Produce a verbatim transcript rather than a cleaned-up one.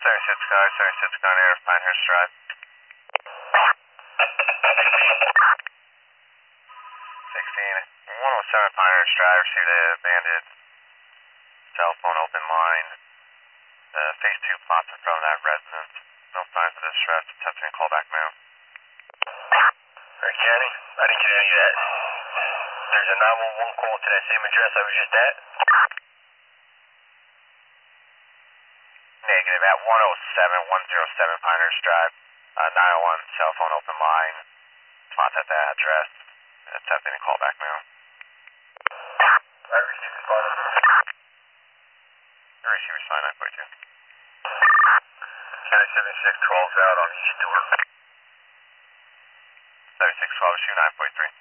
thirty-six car, thirty-six car near Pinehurst Drive. sixteen, one oh seven Pinehurst Drive, received a banded cell phone open line. Uh, phase two plots in front of that residence. No signs of distress. Attempting a callback now. Alright, County, I didn't get any of that. There's a nine one one call to that same address I was just at. Negative at one oh seven, one oh seven Pinehurst Drive. Uh, nine oh one cell phone open line. Plots at that address. Attempting a callback now. I received the phone. The receiver's fine, nine forty-two. County seventy-six twelve's out on East Door. seventy-six twelve, shoot nine forty-three.